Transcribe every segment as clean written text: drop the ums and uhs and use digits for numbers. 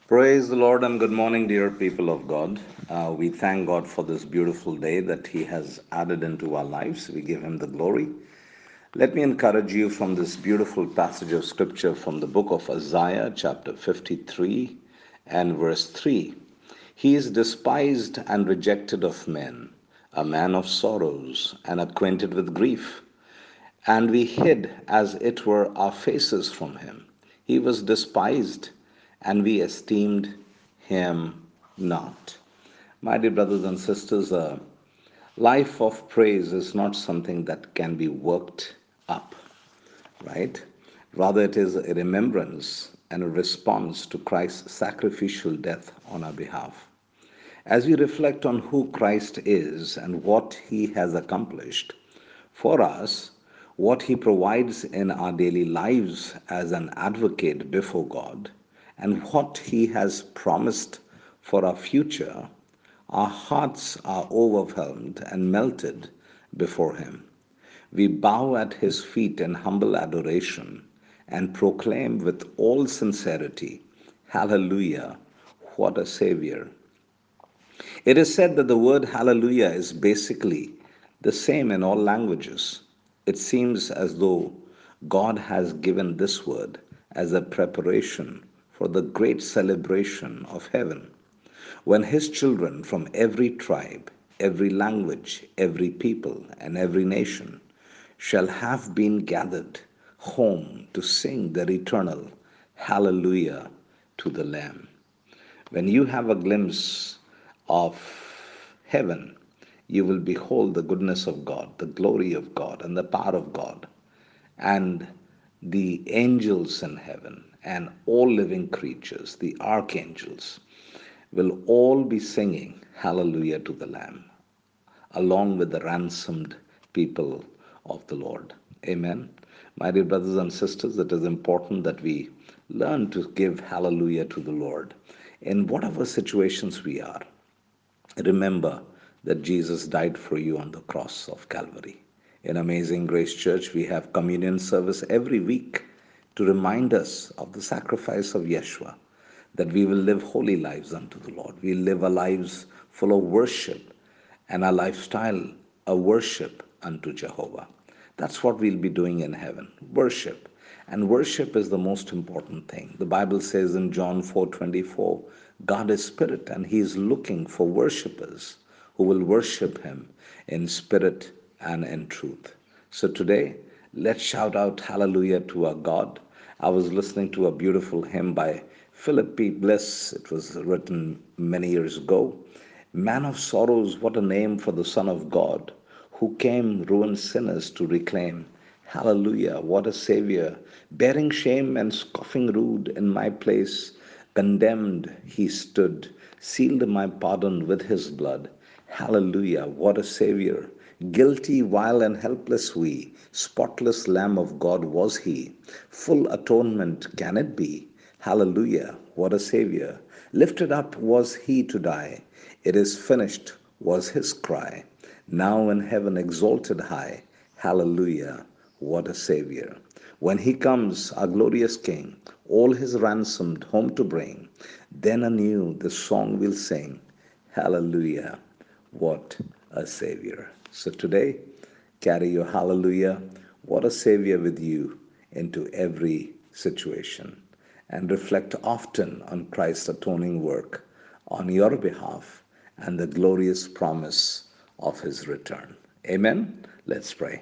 Praise the Lord and good morning, dear people of God. We thank God for this beautiful day that He has added into our lives. We give Him the glory. Let me encourage you from this beautiful passage of Scripture from the book of Isaiah, chapter 53 and verse 3. He is despised and rejected of men, a man of sorrows and acquainted with grief. And we hid, as it were, our faces from him. He was despised, and we esteemed him not. My dear brothers and sisters, a life of praise is not something that can be worked up, right? Rather, it is a remembrance and a response to Christ's sacrificial death on our behalf. As we reflect on who Christ is and what he has accomplished for us, what he provides in our daily lives as an advocate before God, and what he has promised for our future, our hearts are overwhelmed and melted before him. We bow at his feet in humble adoration and proclaim with all sincerity, Hallelujah, what a Savior! It is said that the word hallelujah is basically the same in all languages. It seems as though God has given this word as a preparation for the great celebration of heaven, when His children from every tribe, every language, every people, and every nation shall have been gathered home to sing their eternal hallelujah to the Lamb. When you have a glimpse of heaven, you will behold the goodness of God, the glory of God, and the power of God, and the angels in heaven, and all living creatures, the archangels, will all be singing hallelujah to the Lamb, along with the ransomed people of the Lord. Amen. My dear brothers and sisters, it is important that we learn to give hallelujah to the Lord in whatever situations we are. Remember that Jesus died for you on the cross of Calvary. In Amazing Grace Church, we have communion service every week to remind us of the sacrifice of Yeshua, that we will live holy lives unto the Lord. We live our lives full of worship and our lifestyle a worship unto Jehovah. That's what we'll be doing in heaven, worship. And worship is the most important thing. The Bible says in John 4:24, God is spirit and he is looking for worshipers who will worship him in spirit and in truth. So today, let's shout out hallelujah to our God. I was listening to a beautiful hymn by Philip P. Bliss. It was written many years ago. Man of sorrows, what a name for the Son of God, who came ruined sinners to reclaim. Hallelujah, what a Savior, bearing shame and scoffing rude in my place, condemned he stood, sealed my pardon with his blood. Hallelujah, what a Savior, guilty, vile, and helpless we, spotless Lamb of God was he, full atonement can it be? Hallelujah, what a Savior, lifted up was he to die. It is finished was his cry. Now in heaven exalted high. Hallelujah, what a Savior. When he comes, our glorious King, all his ransomed home to bring, then anew the song we'll sing. Hallelujah, what a Savior. So today, carry your hallelujah, what a Savior with you into every situation. And reflect often on Christ's atoning work on your behalf and the glorious promise of his return. Amen. Let's pray.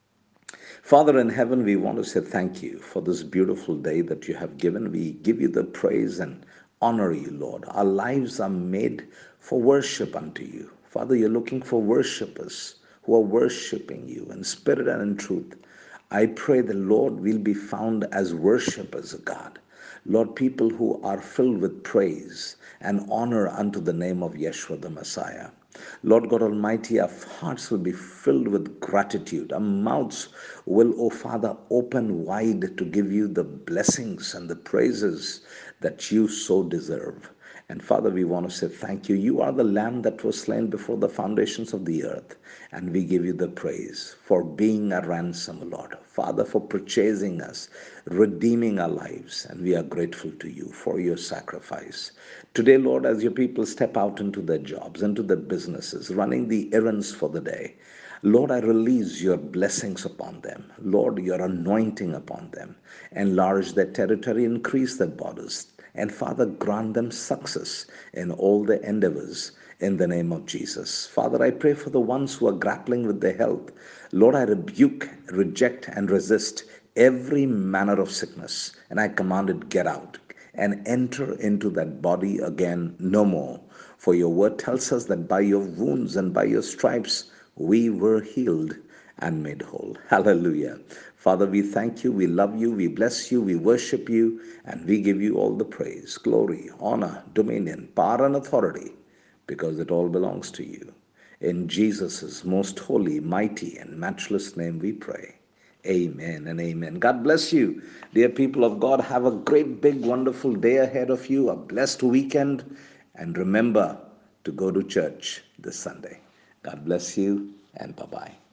Father in heaven, we want to say thank you for this beautiful day that you have given. We give you the praise and honor you, Lord. Our lives are made for worship unto you. Father, you're looking for worshipers who are worshiping you in spirit and in truth. I pray the Lord will be found as worshipers of God. Lord, people who are filled with praise and honor unto the name of Yeshua the Messiah. Lord God Almighty, our hearts will be filled with gratitude. Our mouths will, O Father, open wide to give you the blessings and the praises that you so deserve. And Father, we want to say thank you. You are the Lamb that was slain before the foundations of the earth. And we give you the praise for being a ransom, Lord. Father, for purchasing us, redeeming our lives. And we are grateful to you for your sacrifice. Today, Lord, as your people step out into their jobs, into their businesses, running the errands for the day, Lord, I release your blessings upon them. Lord, your anointing upon them. Enlarge their territory, increase their borders. And Father, grant them success in all their endeavors in the name of Jesus. Father, I pray for the ones who are grappling with their health. Lord, I rebuke, reject, and resist every manner of sickness. And I command it, get out and enter into that body again no more. For your word tells us that by your wounds and by your stripes we were healed and made whole. Hallelujah. Father, we thank you, we love you, we bless you, we worship you, and we give you all the praise, glory, honor, dominion, power, and authority, because it all belongs to you. In Jesus' most holy, mighty, and matchless name we pray. Amen and amen. God bless you, dear people of God. Have a great, big, wonderful day ahead of you, a blessed weekend, and remember to go to church this Sunday. God bless you, and bye bye.